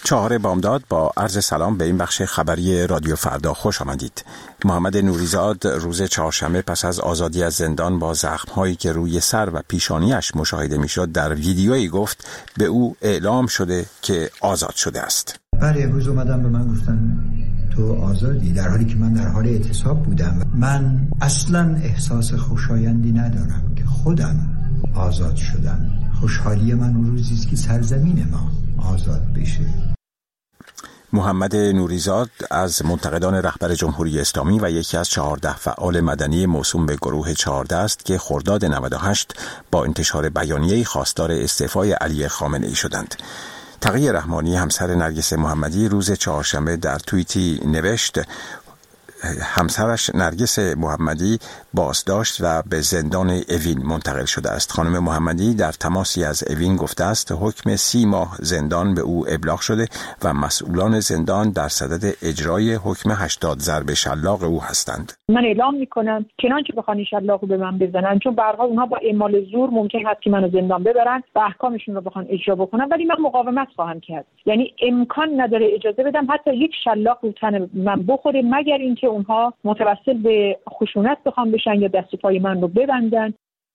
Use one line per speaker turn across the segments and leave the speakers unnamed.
4 بامداد با عرض سلام به این بخش خبری رادیو فردا خوش آمدید. محمد نوریزاد روز چهارشنبه پس از آزادی از زندان با زخم‌هایی که روی سر و پیشانیش مشاهده می‌شد در ویدیویی گفت به او اعلام شده که آزاد شده است.
بله، امروز اومدن به من گفتن تو آزادی، در حالی که من در حال اعتصاب بودم. من اصلا احساس خوشایندی ندارم که خودم آزاد شدم. خوشحالی من اون روزی است که سرزمین ما آزاد بشه.
محمد نوریزاد از منتقدان رهبر جمهوری اسلامی و یکی از 14 فعال مدنی موسوم به گروه 14 است که خرداد 98 با انتشار بیانیه‌ای خواستار استعفای علی خامنه‌ای شدند. تقی رحمانی همسر نرگس محمدی روز چهارشنبه در توییتی نوشت همسرش نرگس محمدی بازداشت و به زندان اوین منتقل شده است. خانم محمدی در تماسی از اوین گفته است حکم 30 ماه زندان به او ابلاغ شده و مسئولان زندان در صدد اجرای حکم 80 ضرب شلاق او هستند.
من اعلام میکنم چنانچه بخوان شلاق رو به من بزنن، چون به هر حال اونها با اعمال زور ممکن هست که منو زندان ببرن و احکامشون رو بخوان اجرا بکنن، ولی من مقاومت خواهم کرد. یعنی امکان نداره اجازه بدم حتی یک شلاق رو تن من بخوره، مگر اینکه اونها متوسل به خشونت بخوام بشن یا دست و پای من رو ببندن.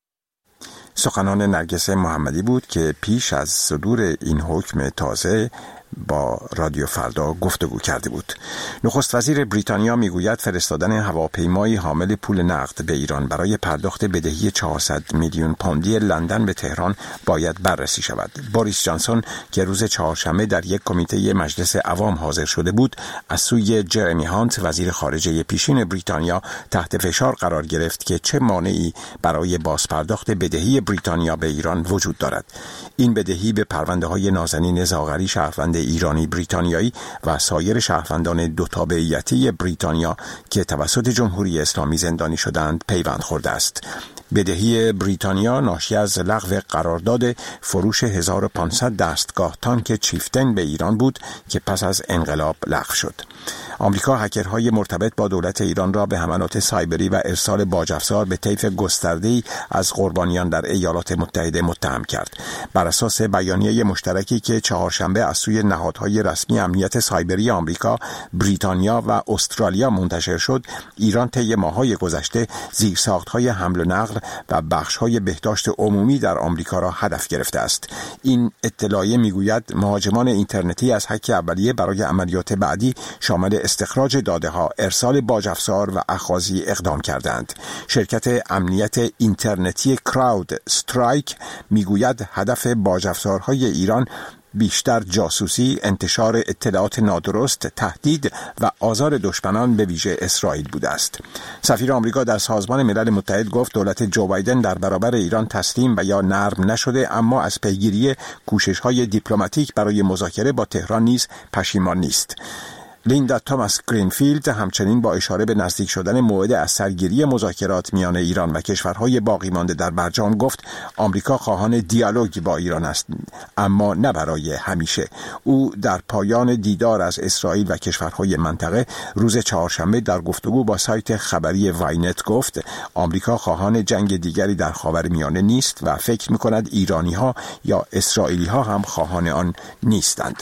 سخنان نرگس محمدی بود که پیش از صدور این حکم تازه با رادیو فردا گفتگو کرده بود. نخست وزیر بریتانیا میگوید فرستادن هواپیمایی حامل پول نقد به ایران برای پرداخت بدهی 400 میلیون پوندی لندن به تهران باید بررسی شود. بوریس جانسون که روز چهارشنبه در یک کمیته مجلس عوام حاضر شده بود، از سوی جرمی هانت وزیر خارجه پیشین بریتانیا تحت فشار قرار گرفت که چه مانعی برای بازپرداخت بدهی بریتانیا به ایران وجود دارد. این بدهی به پرونده‌های نازنین زاغری شهروند ایرانی بریتانیایی و سایر شهروندان دو تابعیتی بریتانیا که توسط جمهوری اسلامی زندانی شدند پیوند خورده است. بدهی بریتانیا ناشی از لغو قرارداد فروش 1500 دستگاه تانک چیفتن به ایران بود که پس از انقلاب لغو شد. آمریکا هکرهای مرتبط با دولت ایران را به حملات سایبری و ارسال باج‌افزار به طیف گسترده‌ای از قربانیان در ایالات متحده متهم کرد. بر اساس بیانیه مشترکی که چهارشنبه از سوی نهادهای رسمی امنیت سایبری آمریکا، بریتانیا و استرالیا منتشر شد، ایران طی ماه‌های گذشته زیرساخت‌های حمل و نقل و بخش‌های بهداشت عمومی در آمریکا را هدف گرفته است. این اطلاعیه میگوید مهاجمان اینترنتی از هک اولیه برای عملیات بعدی شامل استخراج داده‌ها، ارسال باج‌افزار و اخاذی اقدام کردند. شرکت امنیت اینترنتی کراود استرایک میگوید هدف باج‌افزارهای ایران بیشتر جاسوسی، انتشار اطلاعات نادرست، تهدید و آزار دشمنان به ویژه اسرائیل بوده است. سفیر آمریکا در سازمان ملل متحد گفت دولت جو بایدن در برابر ایران تسلیم و یا نرم نشده، اما از پیگیری کوشش‌های دیپلماتیک برای مذاکره با تهران نیز پشیمان نیست. لیندا توماس گرینفیلد همچنین با اشاره به نزدیک شدن موعد از سرگیری مذاکرات میان ایران و کشورهای باقی مانده در برجام گفت آمریکا خواهان دیالوگ با ایران است، اما نه برای همیشه. او در پایان دیدار از اسرائیل و کشورهای منطقه روز چهارشنبه در گفتگو با سایت خبری واینت گفت آمریکا خواهان جنگ دیگری در خاورمیانه نیست و فکر می‌کند ایرانی‌ها یا اسرائیلی‌ها هم خواهان آن نیستند.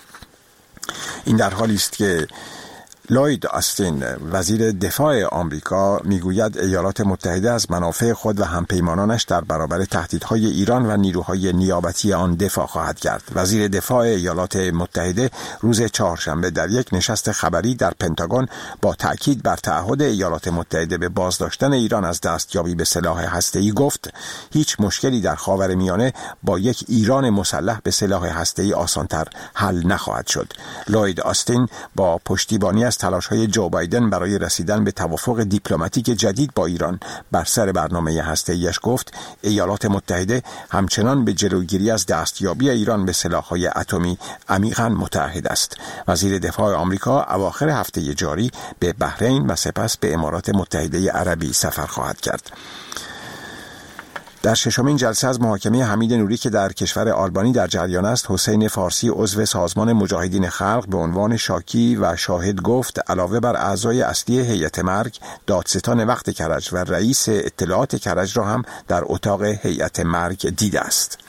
این در حالی است که لوید آستین وزیر دفاع آمریکا میگوید ایالات متحده از منافع خود و همپیمانانش در برابر تهدیدهای ایران و نیروهای نیابتی آن دفاع خواهد کرد. وزیر دفاع ایالات متحده روز چهارشنبه در یک نشست خبری در پنتاگون با تأکید بر تعهد ایالات متحده به بازداشتن ایران از دستیابی به سلاح هسته‌ای گفت هیچ مشکلی در خاورمیانه با یک ایران مسلح به سلاح هسته‌ای آسان‌تر حل نخواهد شد. لوید آستین با پشتیبانی از تلاش‌های جو بایدن برای رسیدن به توافق دیپلماتیک جدید با ایران بر سر برنامه هسته‌ایش گفت ایالات متحده همچنان به جلوگیری از دستیابی ایران به سلاح‌های اتمی عمیقاً متعهد است. وزیر دفاع آمریکا اواخر هفته جاری به بحرین و سپس به امارات متحده عربی سفر خواهد کرد. در ششمین جلسه از محاکمه حمید نوری که در کشور آلبانی در جریان است، حسین فارسی عضو سازمان مجاهدین خلق به عنوان شاکی و شاهد گفت علاوه بر اعضای اصلی هیئت مرگ، دادستان وقت کرج و رئیس اطلاعات کرج را هم در اتاق هیئت مرگ دیده است.